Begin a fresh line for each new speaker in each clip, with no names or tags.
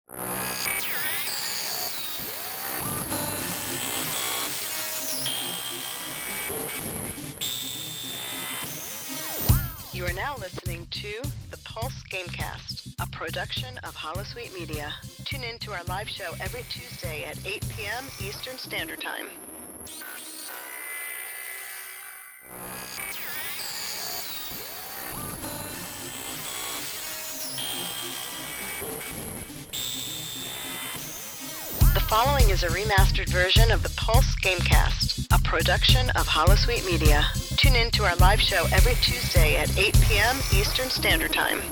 You are now listening to the Pulse Gamecast, a production of Holosuite Media. Tune in to our live show every Tuesday at 8 p.m. Eastern Standard Time. The following is a remastered version of the Pulse Gamecast, a production of Holosuite Media. Tune in to our live show every Tuesday at 8 p.m. Eastern Standard Time.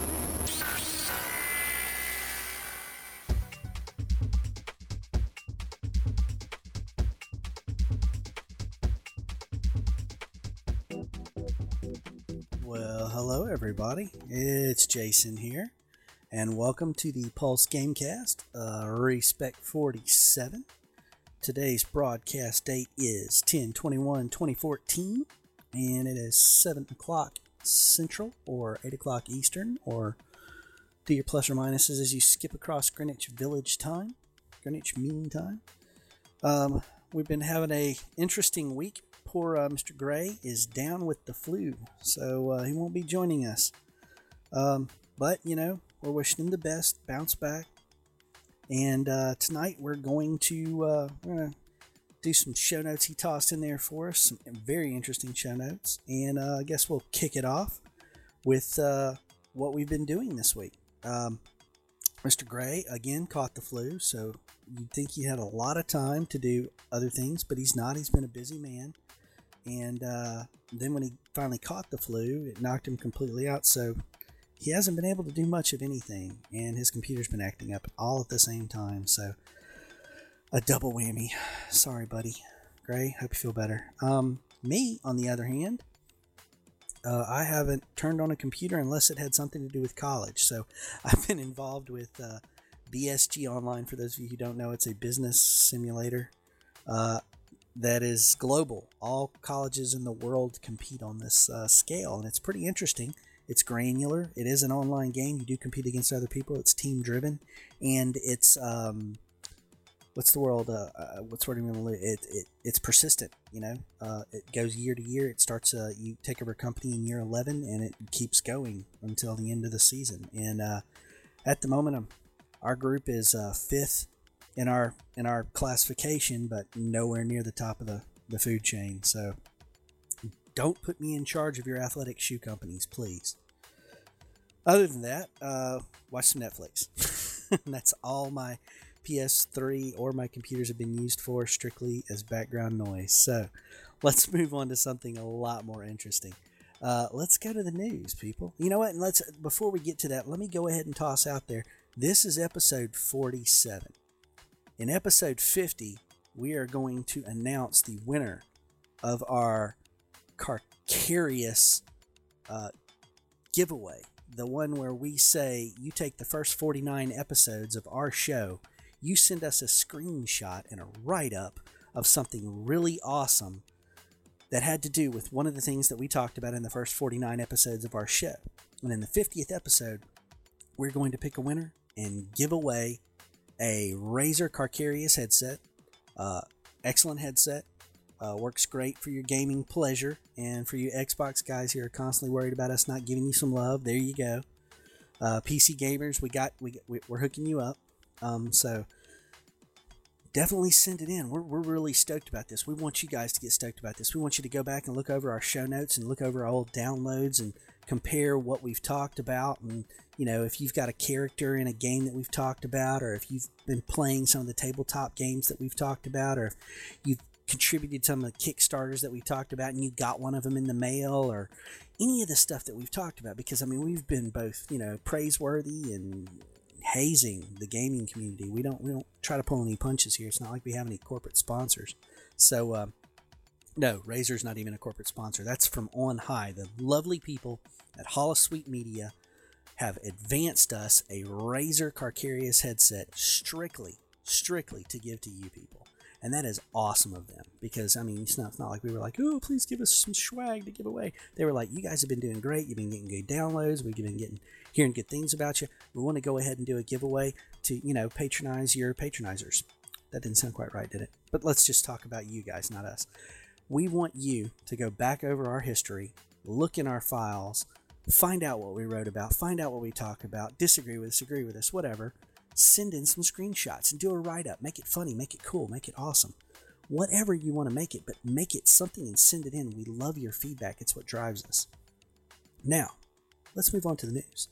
Well, hello everybody. It's Jason here, and welcome to the Pulse Gamecast, Respect 47. Today's broadcast date is 10/21/2014, and it is 7 o'clock Central, or 8 o'clock Eastern, or do your plus or minuses as you skip across Greenwich Village time, Greenwich Mean Time. We've been having a interesting week. Poor Mr. Gray is down with the flu, so he won't be joining us. But, you know, we're wishing him the best, bounce back. And tonight we're going to do some show notes he tossed in there for us, some very interesting show notes. And I guess we'll kick it off with what we've been doing this week. Mr. Gray, again, caught the flu, so you'd think he had a lot of time to do other things, but he's not. He's been a busy man. And then when he finally caught the flu, it knocked him completely out. So he hasn't been able to do much of anything. And his computer's been acting up all at the same time. So a double whammy. Sorry, buddy. Gray, hope you feel better. Me, on the other hand, I haven't turned on a computer unless it had something to do with college. So I've been involved with BSG Online. For those of you who don't know, it's a business simulator. That is global. All colleges in the world compete on this scale, and it's pretty interesting. It's granular. It is an online game. You do compete against other people. It's team driven, and it's what's the world? What's the word I'm going to it's persistent. You know, it goes year to year. It starts. You take over a company in year 11, and it keeps going until the end of the season. And at the moment, our group is fifth in our classification, but nowhere near the top of the food chain. So don't put me in charge of your athletic shoe companies, please. Other than that, watch some Netflix. That's all my PS3 or my computers have been used for, strictly as background noise. So let's move on to something a lot more interesting. Let's go to the news, people. You know what? And before we get to that, let me go ahead and toss out there. This is episode 47. In episode 50, we are going to announce the winner of our Carcarius giveaway. The one where we say, you take the first 49 episodes of our show, you send us a screenshot and a write-up of something really awesome that had to do with one of the things that we talked about in the first 49 episodes of our show. And in the 50th episode, we're going to pick a winner and give away a Razer Carcarius headset. Excellent headset. Works great for your gaming pleasure. And for you Xbox guys who are constantly worried about us not giving you some love, there you go. PC gamers, we're hooking you up. So definitely send it in. We're really stoked about this. We want you guys to get stoked about this. We want you to go back and look over our show notes and look over our old downloads and compare what we've talked about. And, you know, if you've got a character in a game that we've talked about, or if you've been playing some of the tabletop games that we've talked about, or if you've contributed some of the Kickstarters that we talked about and you got one of them in the mail, or any of the stuff that we've talked about. Because, I mean, we've been both, you know, praiseworthy and hazing the gaming community. We don't try to pull any punches here. It's not like we have any corporate sponsors. So, no, Razer's not even a corporate sponsor. That's from on high. The lovely people at Holosuite Media have advanced us a Razer Carcarius headset strictly to give to you people. And that is awesome of them because, I mean, it's not like we were like, oh, please give us some swag to give away. They were like, you guys have been doing great. You've been getting good downloads. We've been hearing good things about you. We want to go ahead and do a giveaway to, patronize your patronizers. That didn't sound quite right, did it? But let's just talk about you guys, not us. We want you to go back over our history, look in our files, find out what we wrote about, find out what we talk about, disagree with us, agree with us, whatever. Send in some screenshots and do a write-up. Make it funny, make it cool, make it awesome. Whatever you want to make it, but make it something and send it in. We love your feedback. It's what drives us. Now, let's move on to the news.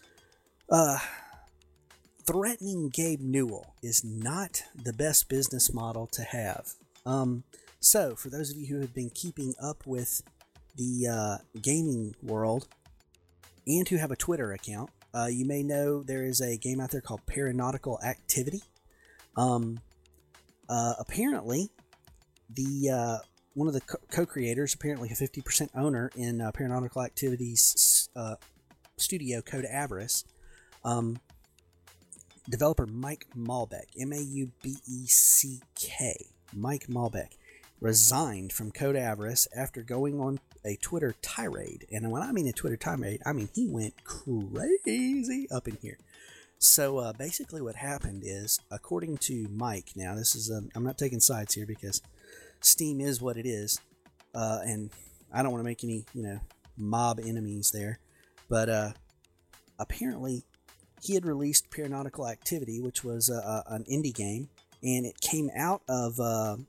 Threatening Gabe Newell is not the best business model to have. So, for those of you who have been keeping up with the gaming world and who have a Twitter account, you may know there is a game out there called Paranautical Activity. Apparently, the one of the co-creators, apparently a 50% owner in Paranautical Activity's studio, Code Avarice, developer Mike Malbec, Maubeck, Mike Malbec, resigned from Code Avarice after going on a Twitter tirade. And when I mean a Twitter tirade, I mean he went crazy up in here. So basically what happened is, according to Mike, now this is, I'm not taking sides here because Steam is what it is, and I don't want to make any, mob enemies there, but apparently he had released Paranautical Activity, which was an indie game, and it came out of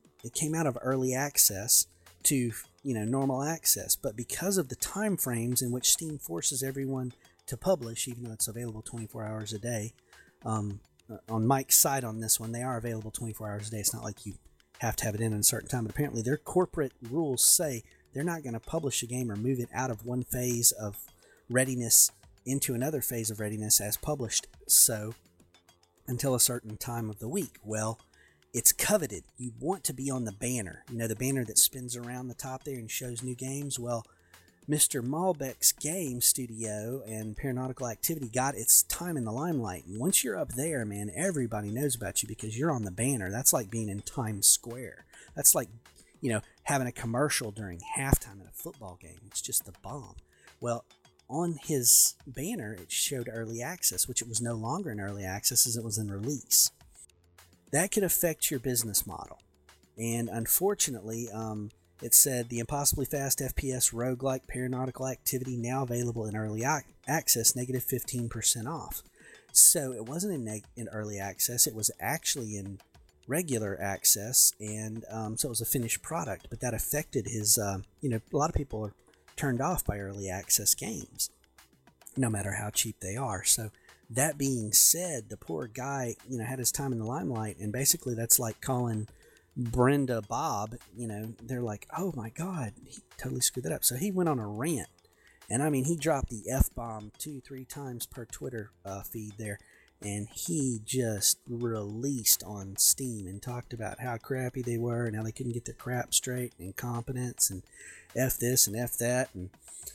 early access to normal access. But because of the time frames in which Steam forces everyone to publish, even though it's available 24 hours a day, on Mike's side on this one, they are available 24 hours a day. It's not like you have to have it in a certain time, but apparently their corporate rules say they're not going to publish a game or move it out of one phase of readiness into another phase of readiness as published so until a certain time of the week. Well, it's coveted. You want to be on the banner, the banner that spins around the top there and shows new games. Well, Mr. Malbec's game studio and Paranautical Activity got its time in the limelight. And once you're up there, man, everybody knows about you because you're on the banner. That's like being in Times Square. That's like, having a commercial during halftime in a football game. It's just the bomb. Well, on his banner, it showed early access, which it was no longer in early access as it was in release. That could affect your business model. And unfortunately, it said the impossibly fast FPS roguelike Paranautical Activity now available in early access, negative 15% off. So it wasn't in early access, it was actually in regular access, and so it was a finished product, but that affected his, a lot of people are turned off by early access games, no matter how cheap they are. So that being said, the poor guy, had his time in the limelight, and basically that's like calling Brenda Bob. They're like, oh my God, he totally screwed that up. So he went on a rant, and I mean, he dropped the F-bomb 2-3 times per Twitter feed there, and he just released on Steam and talked about how crappy they were and how they couldn't get their crap straight, and incompetence, and F this and F that, and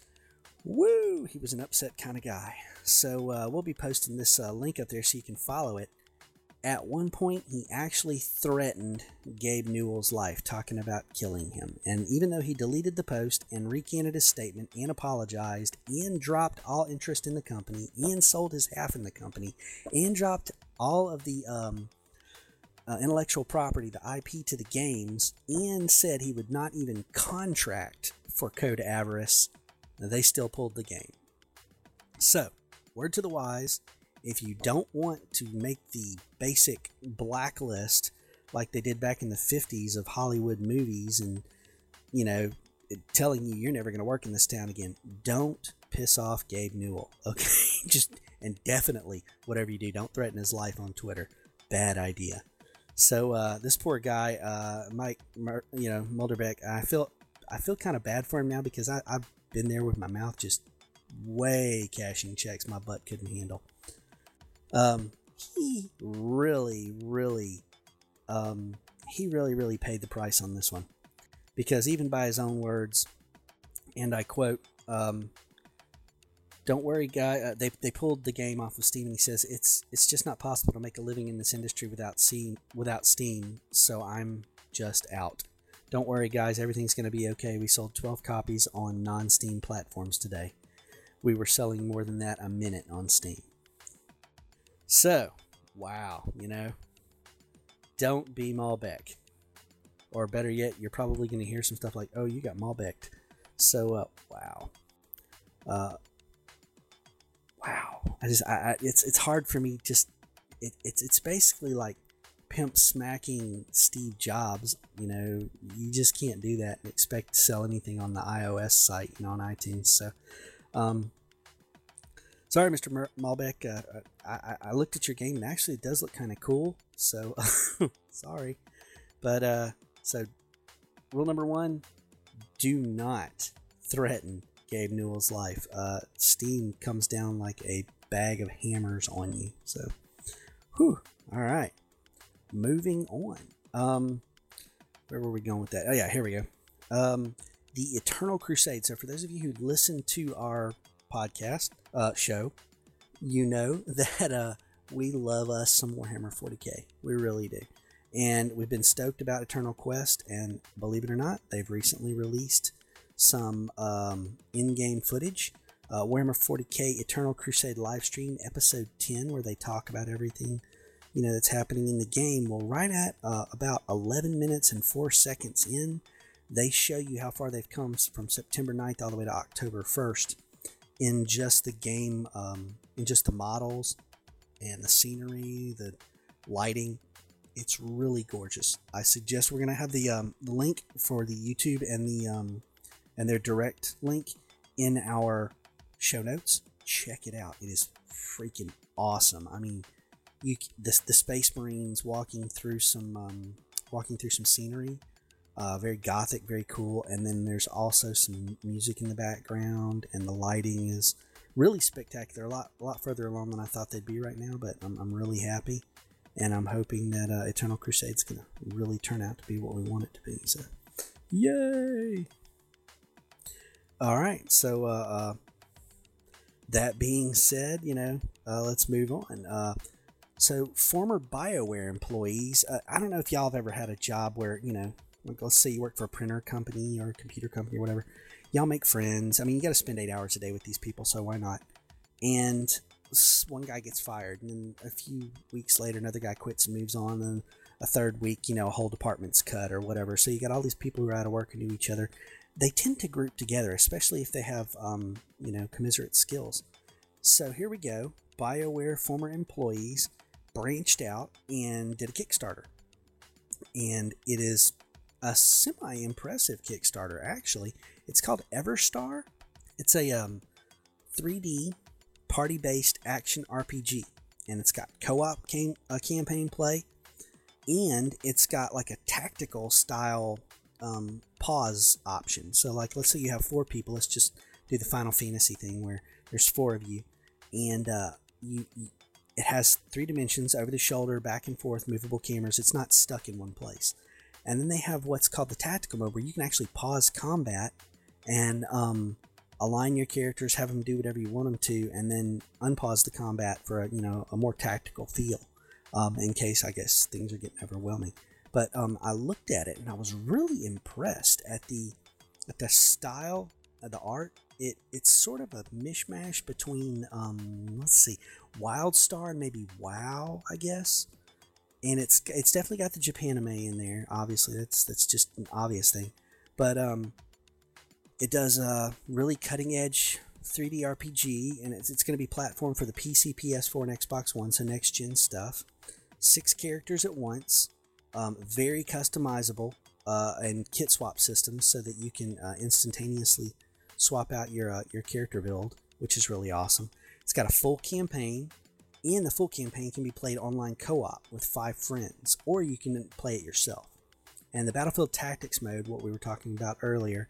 woo, he was an upset kind of guy. So we'll be posting this link up there so you can follow it. At one point, he actually threatened Gabe Newell's life, talking about killing him. And even though he deleted the post and recanted his statement and apologized and dropped all interest in the company and sold his half in the company and dropped all of the intellectual property, the IP to the games, and said he would not even contract for Code Avarice, they still pulled the game. So, word to the wise, if you don't want to make the basic blacklist like they did back in the 50s of Hollywood movies and, telling you you're never going to work in this town again, don't piss off Gabe Newell, okay? And definitely, whatever you do, don't threaten his life on Twitter. Bad idea. So, this poor guy, Mike, Mulderbeck, I feel kind of bad for him now because I've been there with my mouth just way cashing checks my butt couldn't handle. He really paid the price on this one, because even by his own words, and I quote, "Don't worry, guy." They pulled the game off of Steam, and he says it's just not possible to make a living in this industry without Steam. So I'm just out. Don't worry, guys, everything's going to be okay. We sold 12 copies on non-Steam platforms today. We were selling more than that a minute on Steam. So, wow, don't be Malbec. Or better yet, you're probably going to hear some stuff like, oh, you got Malbec. So, wow. Wow. It's hard for me. It's basically like pimp smacking Steve Jobs. You just can't do that and expect to sell anything on the iOS site, on iTunes. So, sorry, Mr. Malbec. I looked at your game and actually it does look kind of cool. So, sorry. But, so rule number 1, do not threaten Gabe Newell's life. Steam comes down like a bag of hammers on you. So, whew. All right. Moving on. Where were we going with that? Oh yeah, here we go. The Eternal Crusade. So for those of you who listen to our podcast show, you know that we love us some Warhammer 40k. We really do. And we've been stoked about Eternal Quest, and believe it or not, they've recently released some in-game footage. Warhammer 40k Eternal Crusade livestream episode 10, where they talk about everything that's happening in the game. Well, right at about 11 minutes and 4 seconds in, they show you how far they've come from September 9th all the way to October 1st in just the game, in just the models and the scenery, the lighting. It's really gorgeous. I suggest we're going to have the link for the YouTube and their direct link in our show notes. Check it out. It is freaking awesome. I mean, the Space Marines walking through some scenery, very gothic, very cool. And then there's also some music in the background, and the lighting is really spectacular. A lot further along than I thought they'd be right now, but I'm really happy. And I'm hoping that Eternal Crusade's going to really turn out to be what we want it to be. So, yay! All right. So, that being said, let's move on. So, former BioWare employees, I don't know if y'all have ever had a job where, like let's say you work for a printer company or a computer company or whatever. Y'all make friends. I mean, you got to spend 8 hours a day with these people, so why not? And one guy gets fired, and then a few weeks later another guy quits and moves on, and a third week a whole department's cut or whatever. So you got all these people who are out of work and knew each other. They tend to group together, especially if they have commensurate skills. So here we go. BioWare former employees branched out and did a Kickstarter, and it is a semi-impressive Kickstarter. Actually, it's called Everstar. It's a 3D party-based action RPG, and it's got co-op campaign play, and it's got like a tactical style pause option. So like, let's say you have 4 people. Let's just do the Final Fantasy thing where there's 4 of you, and it has 3 dimensions, over the shoulder, back and forth, movable cameras. It's not stuck in one place. And then they have what's called the tactical mode, where you can actually pause combat and align your characters, have them do whatever you want them to, and then unpause the combat for a more tactical feel, in case, I guess, things are getting overwhelming. But I looked at it and I was really impressed at the style of the art. It's sort of a mishmash between WildStar and maybe WoW, I guess. And it's definitely got the Japanime in there. Obviously, that's just an obvious thing. But it does a really cutting edge 3D RPG, and it's going to be platformed for the PC, PS4, and Xbox One, so next gen stuff. 6 characters at once, very customizable, and kit swap systems so that you can instantaneously swap out your character build, which is really awesome. It's got a full campaign, and the full campaign can be played online co-op with 5 friends, or you can play it yourself. And the Battlefield Tactics mode, what we were talking about earlier,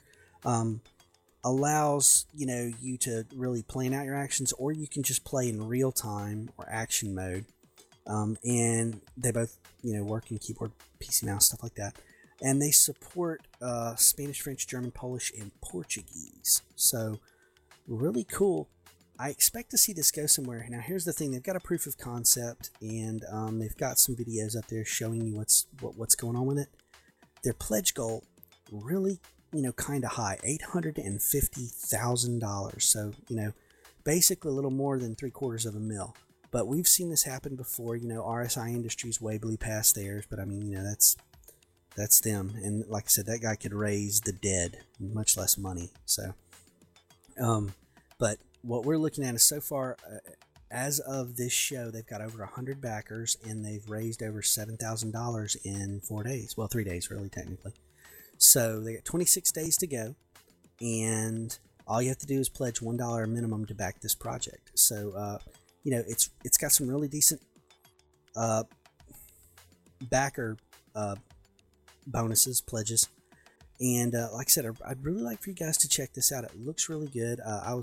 allows you to really plan out your actions, or you can just play in real time or action mode. And they both work in keyboard, PC, mouse, stuff like that. And they support Spanish, French, German, Polish, and Portuguese. So really cool. I expect to see this go somewhere. Now here's the thing: they've got a proof of concept, and they've got some videos up there showing you what's going on with it. their pledge goal really, kind of high, $850,000. So, basically a little more than $750,000. But we've seen this happen before. RSI Industries way blew past theirs, but I mean, that's them. And like I said, that guy could raise the dead, much less money. So, but what we're looking at is so far, as of this show, they've got over 100 backers and they've raised over $7,000 in 4 days. Well, 3 days, really, technically. So they got 26 days to go, and all you have to do is pledge $1 minimum to back this project. So, it's got some really decent backer bonuses, pledges, and like I said, I'd really like for you guys to check this out. It looks really good.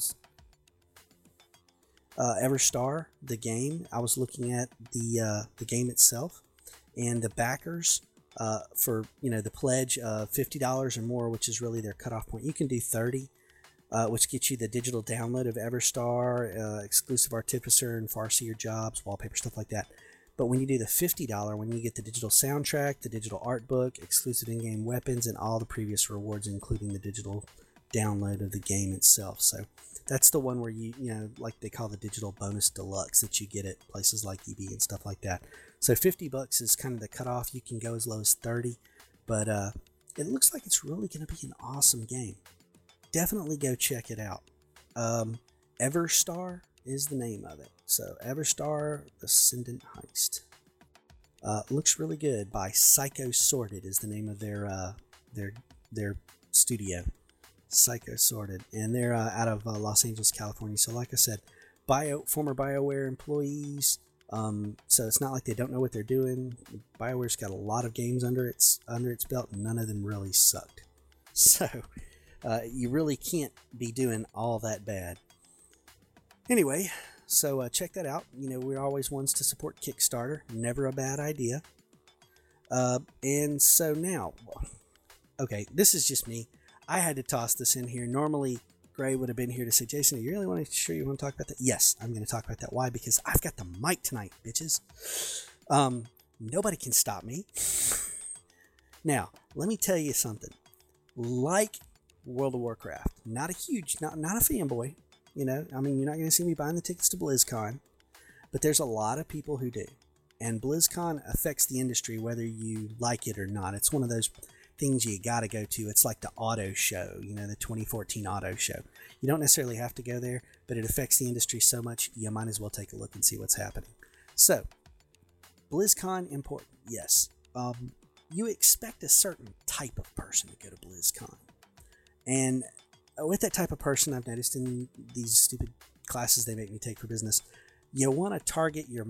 Everstar, the game. I was looking at the game itself, and the backers for the pledge of $50 or more, which is really their cutoff point. You can do 30, which gets you the digital download of Everstar, exclusive Artificer and Farseer jobs, wallpaper, stuff like that. But when you do the $50, when you get the digital soundtrack, the digital art book, exclusive in-game weapons, and all the previous rewards, including the digital download of the game itself. So that's the one where like they call the digital bonus deluxe that you get at places like EB and stuff like that. So $50 is kind of the cutoff. You can go as low as 30, but it looks like it's really going to be an awesome game. Definitely go check it out. Everstar is the name of it. So Everstar Ascendant Heist. Looks really good. By Psycho Sorted is the name of their studio. Psycho Sorted, and they're out of Los Angeles, California. So like I said, former BioWare employees. So it's not like they don't know what they're doing. BioWare's got a lot of games under its belt, and none of them really sucked. So you really can't be doing all that bad. Anyway, so check that out. We're always ones to support Kickstarter. Never a bad idea. And so now, okay, this is just me. I had to toss this in here. Normally, Gray would have been here to say, Jason, you really want to talk about that? Yes, I'm going to talk about that. Why? Because I've got the mic tonight, bitches. Nobody can stop me. Now, let me tell you something. Like World of Warcraft, not a fanboy. I mean, you're not going to see me buying the tickets to BlizzCon, but there's a lot of people who do. And BlizzCon affects the industry whether you like it or not. It's one of those things you got to go to. It's like the auto show, the 2014 auto show. You don't necessarily have to go there, but it affects the industry so much, you might as well take a look and see what's happening. So, BlizzCon, important, yes. You expect a certain type of person to go to BlizzCon. And with that type of person, I've noticed in these stupid classes they make me take for business, you want to target your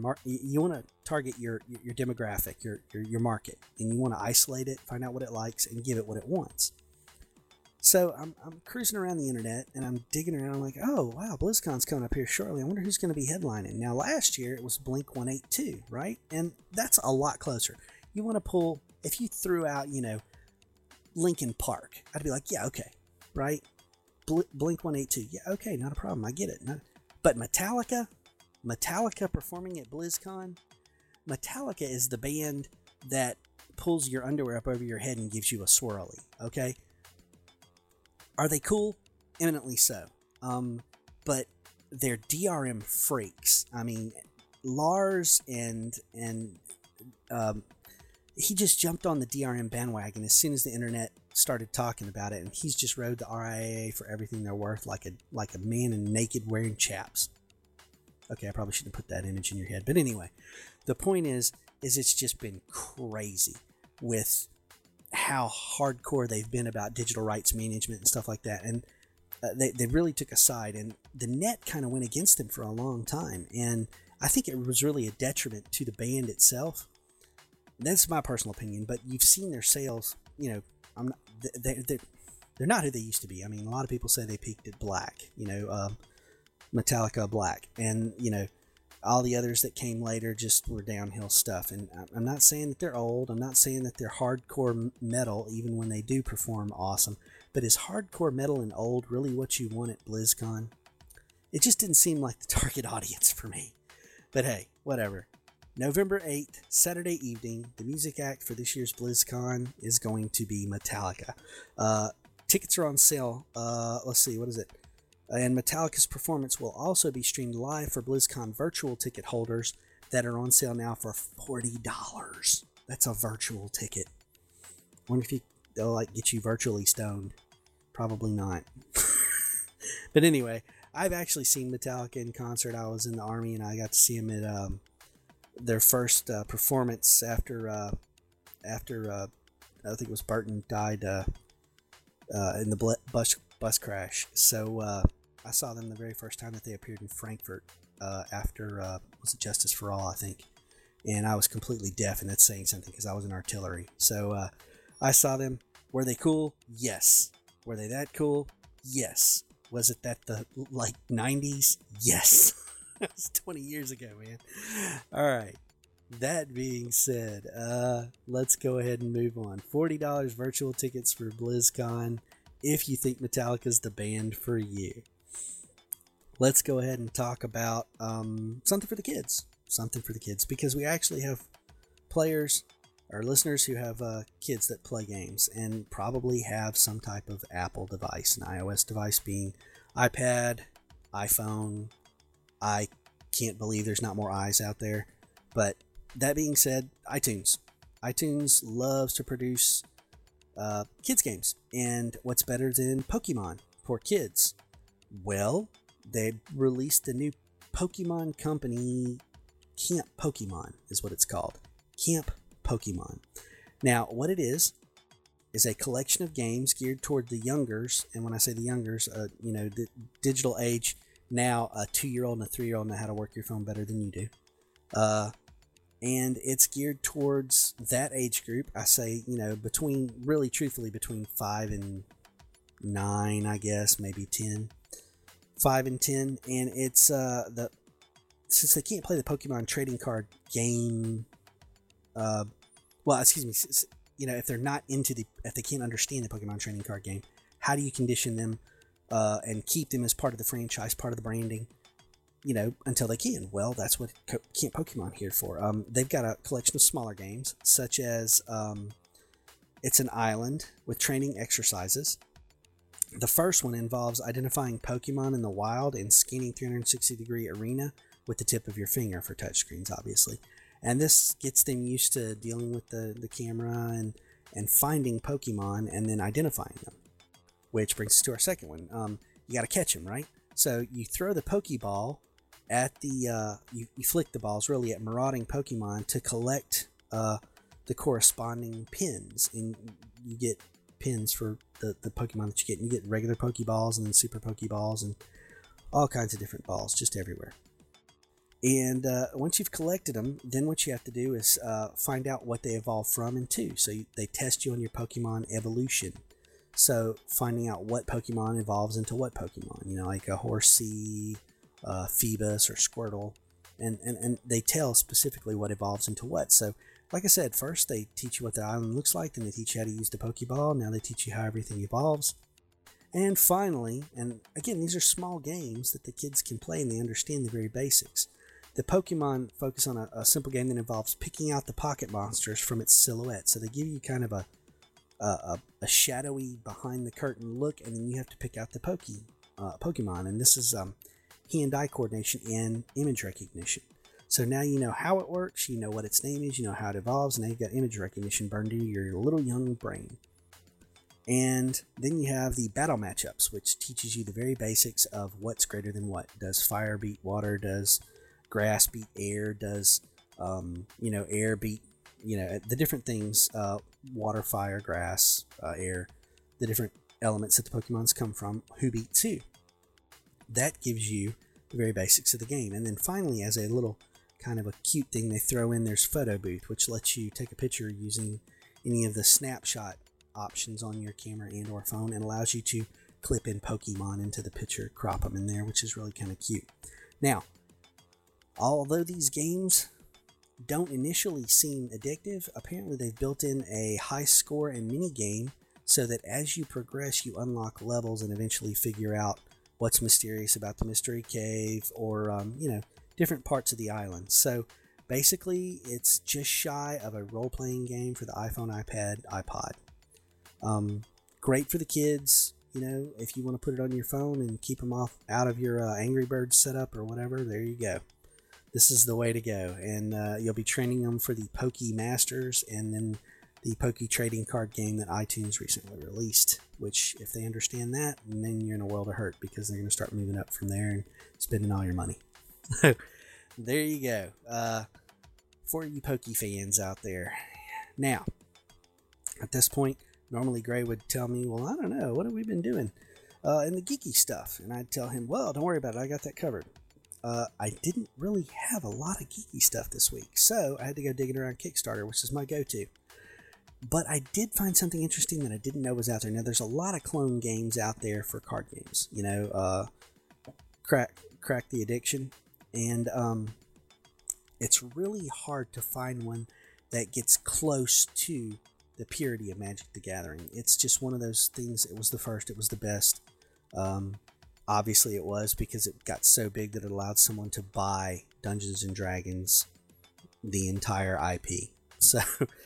demographic, your market, and you want to isolate it, find out what it likes, and give it what it wants. So I'm cruising around the internet and I'm digging around. I'm like, oh wow, BlizzCon's coming up here shortly. I wonder who's going to be headlining. Now last year it was Blink-182, right? And that's a lot closer. You want to pull, if you threw out, Linkin Park, I'd be like, yeah, okay, right? Blink-182, yeah, okay, not a problem. I get it. But Metallica performing at BlizzCon. Metallica is the band that pulls your underwear up over your head and gives you a swirly, okay? Are they cool? Eminently so. But they're DRM freaks. I mean, Lars and he just jumped on the DRM bandwagon as soon as the internet started talking about it, and he's just rode the RIAA for everything they're worth, like a man in naked wearing chaps. Okay, I probably shouldn't put that image in your head. But anyway, the point is it's just been crazy with how hardcore they've been about digital rights management and stuff like that. And they really took a side, and the net kind of went against them for a long time. And I think it was really a detriment to the band itself. That's my personal opinion, but you've seen their sales, they're not who they used to be. I mean, a lot of people say they peaked at Black, Metallica Black, and all the others that came later just were downhill stuff. And I'm not saying that they're old, I'm not saying that they're hardcore metal even when they do perform awesome, but is hardcore metal and old really what you want at BlizzCon? It just didn't seem like the target audience for me. But hey, whatever. November 8th, Saturday evening, the music act for this year's BlizzCon is going to be Metallica. Tickets are on sale. Let's see, what is it? And Metallica's performance will also be streamed live for BlizzCon virtual ticket holders that are on sale now for $40. That's a virtual ticket. Wonder if they'll like get you virtually stoned. Probably not. But anyway, I've actually seen Metallica in concert. I was in the Army and I got to see them at their first performance after I think it was Burton died in the bus crash. So I saw them the very first time that they appeared in Frankfurt after was it Justice for All, I think. And I was completely deaf, and that's saying something because I was in artillery. So I saw them. Were they cool? Yes. Were they that cool? Yes. Was it that the 90s? Yes. That was 20 years ago, man. All right. That being said, let's go ahead and move on. $40 virtual tickets for BlizzCon if you think Metallica's the band for you. Let's go ahead and talk about something for the kids. Something for the kids, because we actually have players or listeners who have kids that play games and probably have some type of Apple device, an iOS device being iPad, iPhone. I can't believe there's not more eyes out there. But that being said, iTunes loves to produce kids games. And what's better than Pokemon for kids? Well, they released a new Pokemon company. Camp Pokemon is what it's called. Camp Pokemon. Now, what it is a collection of games geared toward the youngers. And when I say the youngers, the digital age. Now, a 2-year-old and a 3-year-old know how to work your phone better than you do. And it's geared towards that age group. I say, between 5 and 9, I guess, maybe 10. 5 and 10. And it's since they can't play the Pokemon trading card game, if they're not if they can't understand the Pokemon trading card game, how do you condition them and keep them as part of the franchise, part of the branding, until they can? Well, that's what Camp Pokemon here for. They've got a collection of smaller games, such as it's an island with training exercises. The first one involves identifying Pokemon in the wild and scanning 360-degree arena with the tip of your finger for touchscreens, obviously. And this gets them used to dealing with the camera and finding Pokemon and then identifying them. Which brings us to our second one. You got to catch them, right? So you throw the Pokeball at the... you flick the balls really at marauding Pokemon to collect the corresponding pins. And you get pins for the Pokemon that you get. And you get regular Pokeballs and then Super Pokeballs and all kinds of different balls just everywhere. And once you've collected them, then what you have to do is find out what they evolve from and to. So they test you on your Pokemon evolution. So finding out what Pokemon evolves into what Pokemon, like a Horsea, Phoebus, or Squirtle. And they tell specifically what evolves into what. So, like I said, first they teach you what the island looks like, then they teach you how to use the Pokeball, now they teach you how everything evolves. And finally, and again, these are small games that the kids can play and they understand the very basics. The Pokemon focus on a simple game that involves picking out the pocket monsters from its silhouette. So they give you kind of a shadowy behind the curtain look, and then you have to pick out the Pokemon. And this is hand-eye coordination and image recognition. So now you know how it works, you know what its name is, you know how it evolves, and now you've got image recognition burned into your little young brain. And then you have the battle matchups, which teaches you the very basics of what's greater than what. Does fire beat water? Does grass beat air? Does air beat the different things, water, fire, grass, air, the different elements that the Pokemons come from, who beats who. That gives you the very basics of the game. And then finally, as a little kind of a cute thing they throw in, there's Photo Booth, which lets you take a picture using any of the snapshot options on your camera and or phone, and allows you to clip in Pokemon into the picture, crop them in there, which is really kind of cute. Now, although these games don't initially seem addictive, apparently they've built in a high score and mini game so that as you progress, you unlock levels and eventually figure out what's mysterious about the mystery cave or different parts of the island. So Basically, it's just shy of a role-playing game for the iPhone, iPad, iPod. Great for the kids. You know, if you want to put it on your phone and keep them out of your Angry Birds setup or whatever, there you go. This is the way to go. And you'll be training them for the Poké Masters and then the Poké trading card game that iTunes recently released, which if they understand that, then you're in a world of hurt because they're going to start moving up from there and spending all your money. There you go. For you Poké fans out there. Now, at this point, normally Gray would tell me, well, I don't know, what have we been doing in the geeky stuff? And I'd tell him, well, don't worry about it, I got that covered. I didn't really have a lot of geeky stuff this week, so I had to go digging around Kickstarter, which is my go-to. But I did find something interesting that I didn't know was out there. Now, there's a lot of clone games out there for card games. You know, Crack the Addiction. And it's really hard to find one that gets close to the purity of Magic the Gathering. It's just one of those things. It was the first. It was the best. Obviously, it was because it got so big that it allowed someone to buy Dungeons and Dragons, the entire IP. So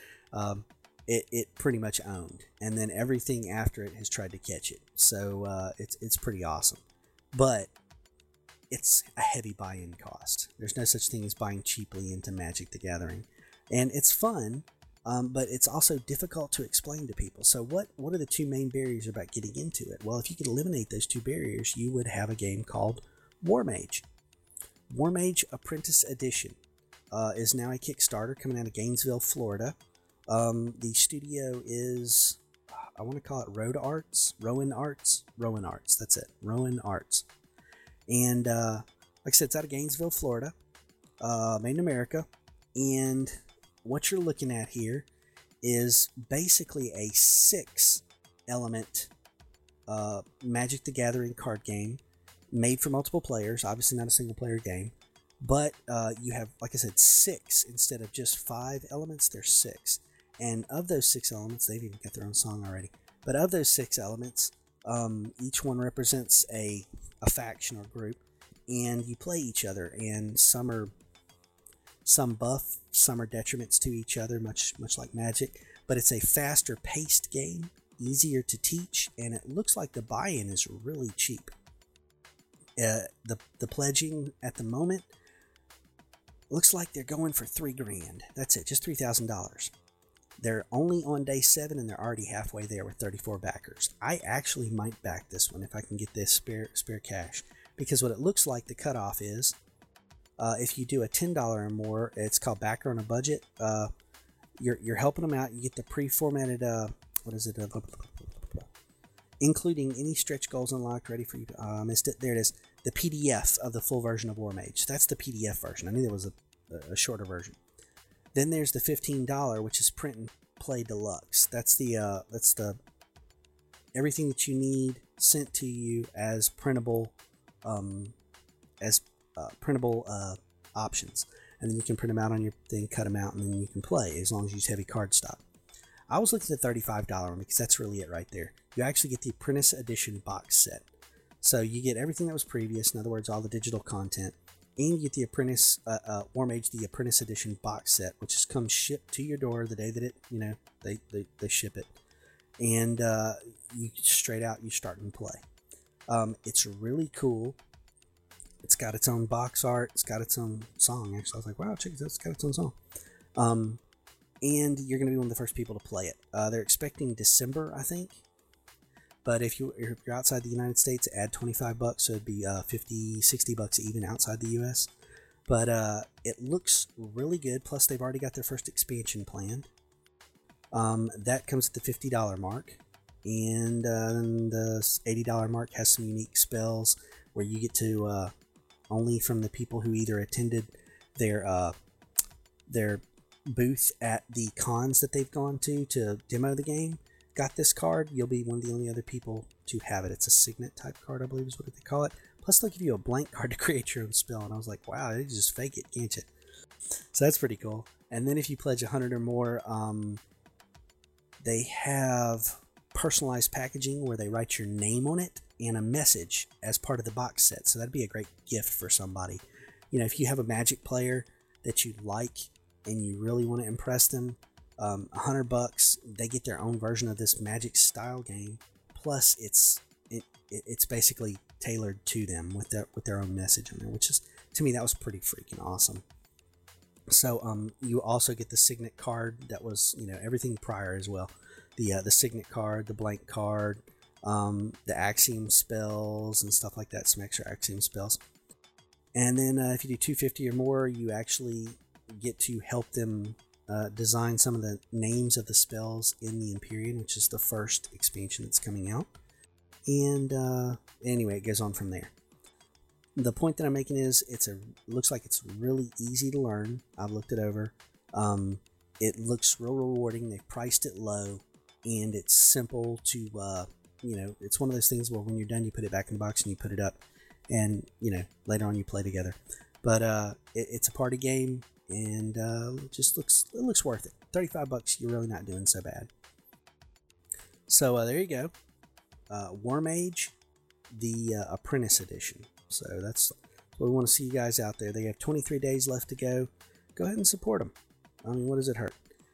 it pretty much owned. And then everything after it has tried to catch it. So it's pretty awesome. But it's a heavy buy-in cost. There's no such thing as buying cheaply into Magic the Gathering. And it's fun. But it's also difficult to explain to people. So what are the two main barriers about getting into it? Well, if you could eliminate those two barriers, you would have a game called Warmage. Warmage Apprentice Edition is now a Kickstarter coming out of Gainesville, Florida. The studio is, I want to call it Rowan Arts. That's it. Rowan Arts. And like I said, it's out of Gainesville, Florida. Made in America. And what you're looking at here is basically a 6-element Magic the Gathering card game made for multiple players. Obviously not a single player game, but you have, like I said, 6 instead of just 5 elements. There's 6, and of those 6 elements, they've even got their own song already. But of those 6 elements, each one represents a faction or group, and you play each other. And some buff, some are detriments to each other, much like Magic, but it's a faster paced game, easier to teach, and it looks like the buy-in is really cheap. The pledging at the moment looks like they're going for $3,000. That's it, just $3,000. They're only on day 7 and they're already halfway there with 34 backers. I actually might back this one if I can get this spare cash, because what it looks like the cutoff is, if you do a $10 or more, it's called Backer on a Budget. You're helping them out. You get the pre-formatted, including any stretch goals unlocked, ready for you. Missed it. There it is. The PDF of the full version of Warmage. That's the PDF version. I knew there was a shorter version. Then there's the $15, which is Print and Play Deluxe. That's the everything that you need sent to you as printable, options, and then you can print them out on your thing, cut them out, and then you can play as long as you use heavy cardstock. I was looking at the $35 one because that's really it right there. You actually get the Apprentice Edition box set, so you get everything that was previous. In other words, all the digital content, and you get the Apprentice Warmage, the Apprentice Edition box set, which has come shipped to your door the day that they ship it, and you straight out you start and play. It's really cool. It's got its own box art. It's got its own song. Actually, I was like, wow, check it out. It's got its own song. And you're going to be one of the first people to play it. They're expecting December, I think. But if you're outside the United States, add $25, so it'd be $50, $60 even outside the U.S. But it looks really good. Plus, they've already got their first expansion planned. That comes at the $50 mark. And the $80 mark has some unique spells where you get to... only from the people who either attended their booth at the cons that they've gone to demo the game, got this card. You'll be one of the only other people to have it. It's a signet type card, I believe is what they call it. Plus they'll give you a blank card to create your own spell, and I was like, wow, they just fake it, can't you? So that's pretty cool. And then if you pledge 100 or more, they have personalized packaging where they write your name on it and a message as part of the box set. So that'd be a great gift for somebody. You know, if you have a Magic player that you like and you really want to impress them, $100, they get their own version of this Magic style game. Plus, it's basically tailored to them with their own message on there, which is, to me, that was pretty freaking awesome. So you also get the Signet card that was, everything prior as well. The Signet card, the blank card, the Axiom spells and stuff like that, some extra Axiom spells. And then if you do $250 or more, you actually get to help them design some of the names of the spells in the Empyrean, which is the first expansion that's coming out. And anyway, it goes on from there. The point that I'm making is it looks like it's really easy to learn. I've looked it over. It looks real rewarding. They've priced it low, and it's simple to, it's one of those things where when you're done, you put it back in the box and you put it up, and, later on you play together. But it's a party game, and it looks worth it. $35, you're really not doing so bad. So there you go. Wyrmage, the Apprentice Edition. So that's what we want to see you guys out there. They have 23 days left to go. Go ahead and support them. I mean, what does it hurt?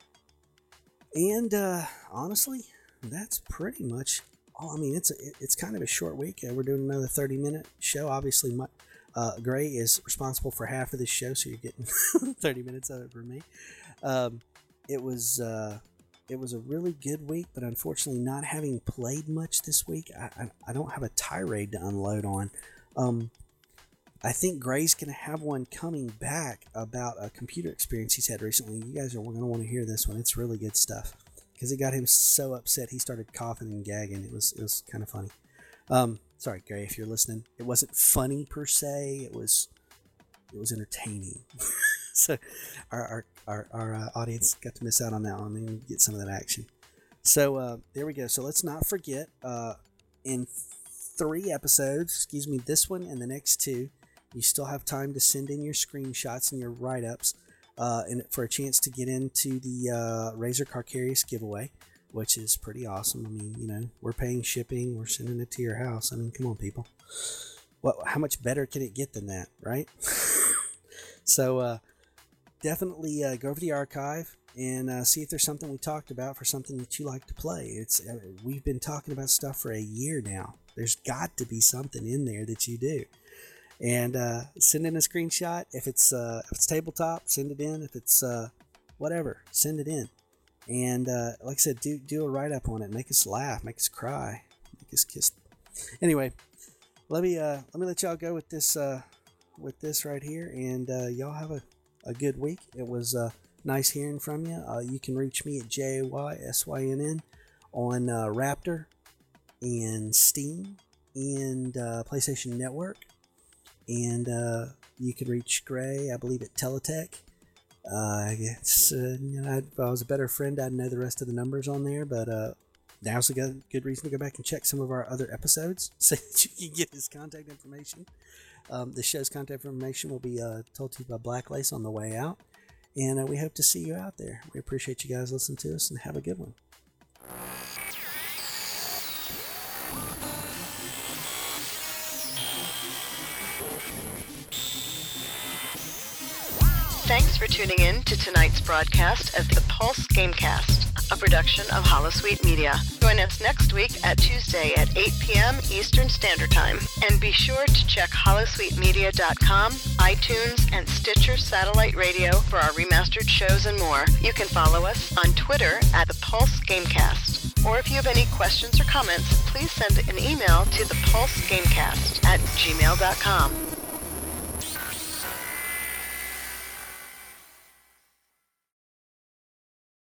And honestly, that's pretty much all. I mean, it's kind of a short week. We're doing another 30-minute show. Obviously, Gray is responsible for half of this show, so you're getting 30 minutes of it from me. It was a really good week, but unfortunately, not having played much this week, I don't have a tirade to unload on. I think Gray's going to have one coming back about a computer experience he's had recently. You guys are going to want to hear this one. It's really good stuff because it got him so upset he started coughing and gagging. It was kind of funny. Sorry, Gray, if you're listening. It wasn't funny per se. It was entertaining. So our audience got to miss out on that one and get some of that action. So there we go. So let's not forget, in 3 episodes, this one and the next 2, you still have time to send in your screenshots and your write-ups and for a chance to get into the Razor Carcarius giveaway, which is pretty awesome. I mean, we're paying shipping, we're sending it to your house. I mean, come on, people. How much better can it get than that, right? So definitely go over the archive and see if there's something we talked about for something that you like to play. We've been talking about stuff for a year now. There's got to be something in there that you do. And send in a screenshot. If it's tabletop, send it in. If it's whatever, send it in. And like I said, do a write-up on it. Make us laugh. Make us cry. Make us kiss. Anyway, let me let y'all go with this right here. And y'all have a good week. It was nice hearing from you. You can reach me at JAYSYNN on Raptor and Steam and PlayStation Network. And you can reach Gray, I believe, at Teletech. If I was a better friend, I'd know the rest of the numbers on there. But now's a good reason to go back and check some of our other episodes so that you can get his contact information. The show's contact information will be told to you by Blacklace on the way out. And we hope to see you out there. We appreciate you guys listening to us, and have a good one.
Thanks for tuning in to tonight's broadcast of the Pulse Gamecast, a production of Holosuite Media. Join us next week at Tuesday at 8 p.m. Eastern Standard Time. And be sure to check holosuitemedia.com, iTunes, and Stitcher Satellite Radio for our remastered shows and more. You can follow us on Twitter at the Pulse Gamecast. Or if you have any questions or comments, please send an email to thepulsegamecast@gmail.com.